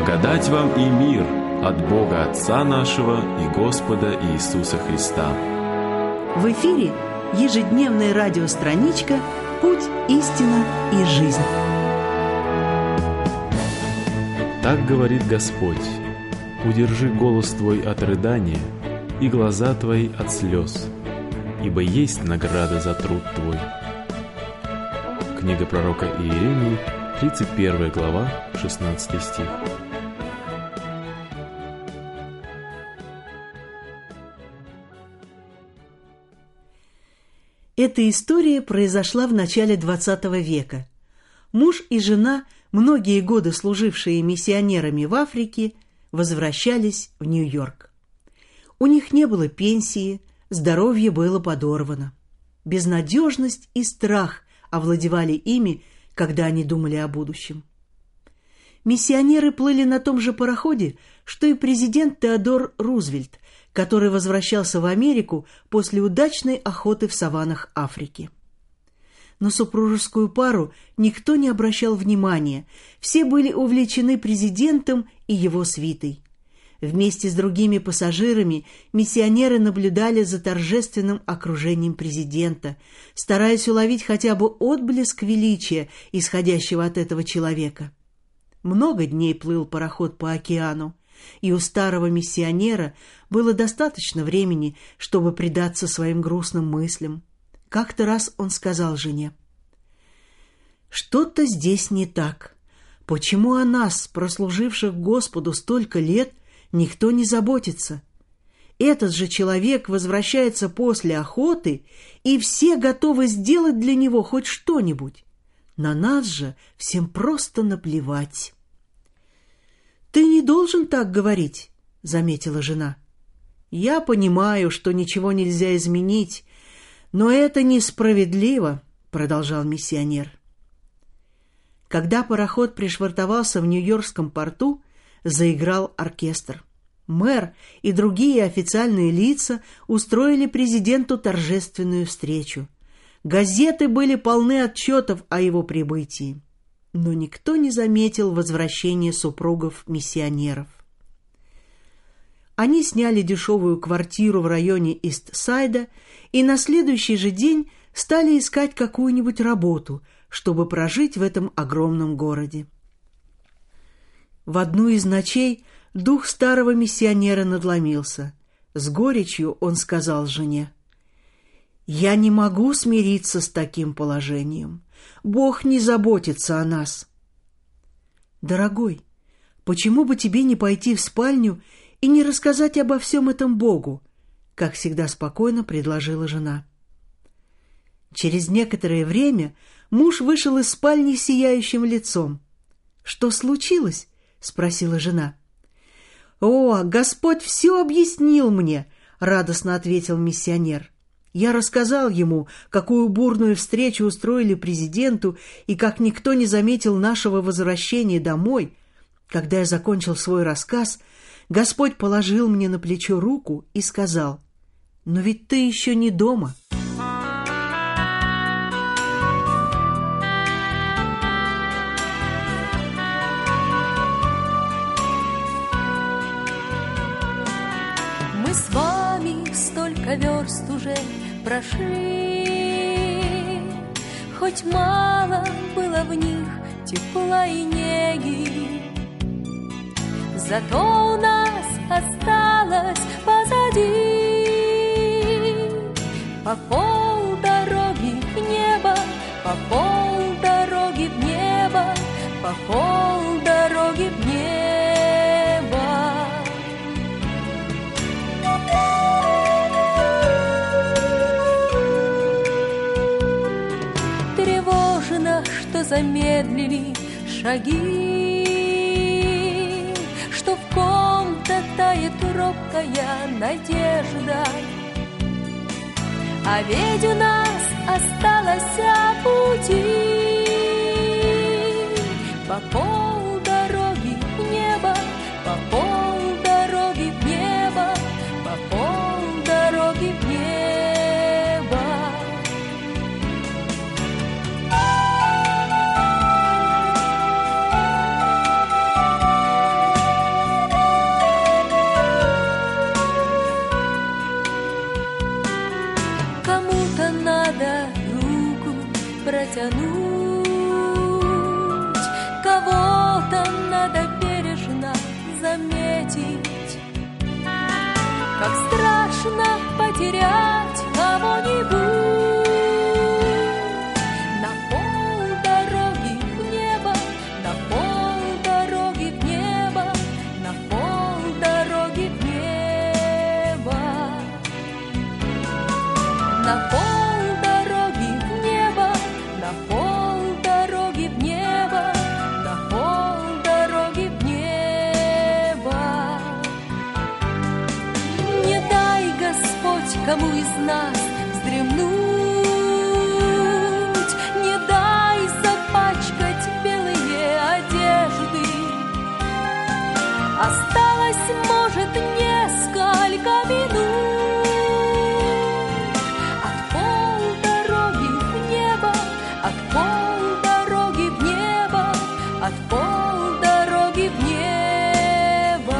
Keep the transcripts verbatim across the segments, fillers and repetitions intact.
Благодать вам и мир от Бога Отца нашего и Господа Иисуса Христа. В эфире ежедневная радиостраничка «Путь, истина и жизнь». Так говорит Господь: удержи голос твой от рыдания и глаза твои от слез, ибо есть награда за труд твой. Книга пророка Иеремии, тридцать первая глава, шестнадцатый стих. Эта история произошла в начале двадцатого века. Муж и жена, многие годы служившие миссионерами в Африке, возвращались в Нью-Йорк. У них не было пенсии, здоровье было подорвано. Безнадежность и страх овладевали ими, когда они думали о будущем. Миссионеры плыли на том же пароходе, что и президент Теодор Рузвельт, который возвращался в Америку после удачной охоты в саваннах Африки. На супружескую пару никто не обращал внимания, все были увлечены президентом и его свитой. Вместе с другими пассажирами миссионеры наблюдали за торжественным окружением президента, стараясь уловить хотя бы отблеск величия, исходящего от этого человека. Много дней плыл пароход по океану, и у старого миссионера было достаточно времени, чтобы предаться своим грустным мыслям. Как-то раз он сказал жене: «Что-то здесь не так. Почему о нас, прослуживших Господу столько лет, никто не заботится? Этот же человек возвращается после охоты, и все готовы сделать для него хоть что-нибудь. На нас же всем просто наплевать». «Ты не должен так говорить», — заметила жена. «Я понимаю, что ничего нельзя изменить, но это несправедливо», — продолжал миссионер. Когда пароход пришвартовался в Нью-Йоркском порту, заиграл оркестр. Мэр и другие официальные лица устроили президенту торжественную встречу. Газеты были полны отчетов о его прибытии. Но никто не заметил возвращения супругов-миссионеров. Они сняли дешевую квартиру в районе Ист-Сайда и на следующий же день стали искать какую-нибудь работу, чтобы прожить в этом огромном городе. В одну из ночей дух старого миссионера надломился. С горечью он сказал жене: «Я не могу смириться с таким положением. Бог не заботится о нас». «Дорогой, почему бы тебе не пойти в спальню и не рассказать обо всем этом Богу?» — как всегда спокойно предложила жена. Через некоторое время муж вышел из спальни с сияющим лицом. «Что случилось?» — спросила жена. «О, Господь все объяснил мне», — радостно ответил миссионер. «Я рассказал ему, какую бурную встречу устроили президенту и как никто не заметил нашего возвращения домой. Когда я закончил свой рассказ, Господь положил мне на плечо руку и сказал: «Но ведь ты еще не дома». Мы с вами столько верст уже прошли, хоть мало было в них тепла и неги, зато у нас осталось позади по полдороги в небо, по полдороги в небо, по полдороги в небо. Что замедлили шаги, что в ком-то тает робкая надежда. А ведь у нас осталось пути по полдороги в небо, по полдороги в небо, по полдороги в небо. страшно потерять кого-нибудь. На полдороги в небо, на полдороги в небо, на полдороги в небо. На полдороги в небо, на полдороги в небо, на полдороги в небо. Не дай, Господь, кому из нас вздремнуть, не дай запачкать белые одежды. Осталось, может, несколько минут. От полдороги в небо, от полдороги в небо, от полдороги в небо.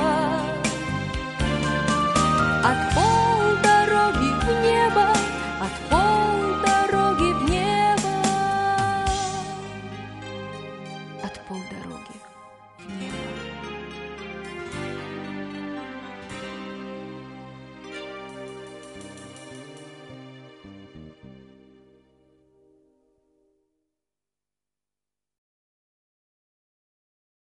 От полдороги в небо, от полдороги в небо, от полдороги в небо.